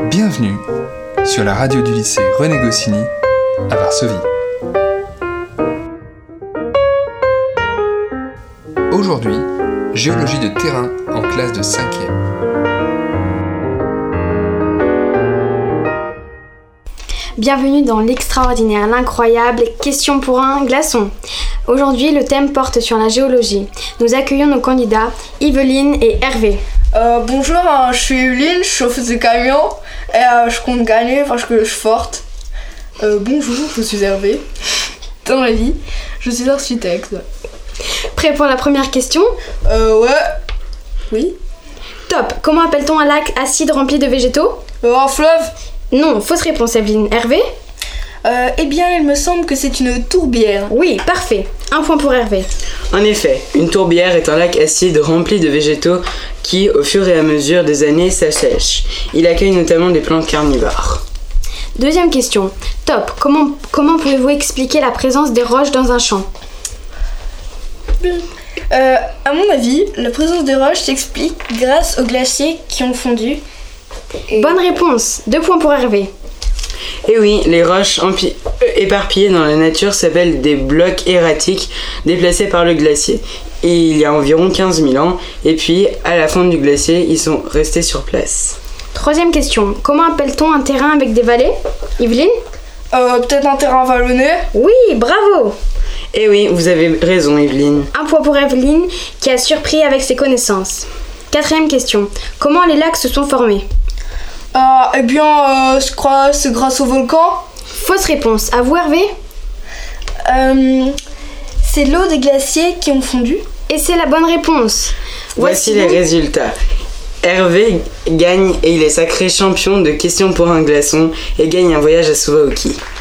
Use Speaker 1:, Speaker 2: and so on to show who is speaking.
Speaker 1: Bienvenue sur la radio du lycée René Goscinny à Varsovie. Aujourd'hui, géologie de terrain en classe de 5e.
Speaker 2: Bienvenue dans l'extraordinaire, l'incroyable, question pour un glaçon. Aujourd'hui, le thème porte sur la géologie. Nous accueillons nos candidats Yveline et Hervé.
Speaker 3: Bonjour, je suis Yveline, je suis chauffeuse de camion et je compte gagner parce que je suis forte. Bonjour, je suis Hervé. Dans la vie, je suis architecte.
Speaker 2: Prêt pour la première question ?
Speaker 3: Ouais. Oui.
Speaker 2: Top. Comment appelle-t-on un lac acide rempli de végétaux ?
Speaker 3: Un fleuve ?
Speaker 2: Non, fausse réponse Yveline. Hervé ?
Speaker 3: Eh bien, il me semble que c'est une tourbière.
Speaker 2: Oui, parfait. Un point pour Hervé.
Speaker 4: En effet, une tourbière est un lac acide rempli de végétaux qui, au fur et à mesure des années, s'assèche. Il accueille notamment des plantes carnivores.
Speaker 2: Deuxième question. Top. Comment pouvez-vous expliquer la présence des roches dans un champ ?
Speaker 3: À mon avis, la présence des roches s'explique grâce aux glaciers qui ont fondu.
Speaker 2: Bonne réponse. 2 points pour Hervé.
Speaker 4: Et oui, les roches éparpillées dans la nature s'appellent des blocs erratiques déplacés par le glacier. Et il y a environ 15 000 ans, et puis à la fonte du glacier, ils sont restés sur place.
Speaker 2: Troisième question. Comment appelle-t-on un terrain avec des vallées ? Yveline ?
Speaker 3: Peut-être un terrain vallonné ?
Speaker 2: Oui, bravo !
Speaker 4: Et oui, vous avez raison, Yveline.
Speaker 2: 1 point pour Yveline qui a surpris avec ses connaissances. Quatrième question. Comment les lacs se sont formés ?
Speaker 3: Eh bien, je crois que c'est grâce au volcan.
Speaker 2: Fausse réponse. À vous, Hervé ?
Speaker 3: C'est l'eau des glaciers qui ont fondu.
Speaker 2: Et c'est la bonne réponse.
Speaker 4: Voici les résultats. Hervé gagne et il est sacré champion de questions pour un glaçon et gagne un voyage à Suwałki.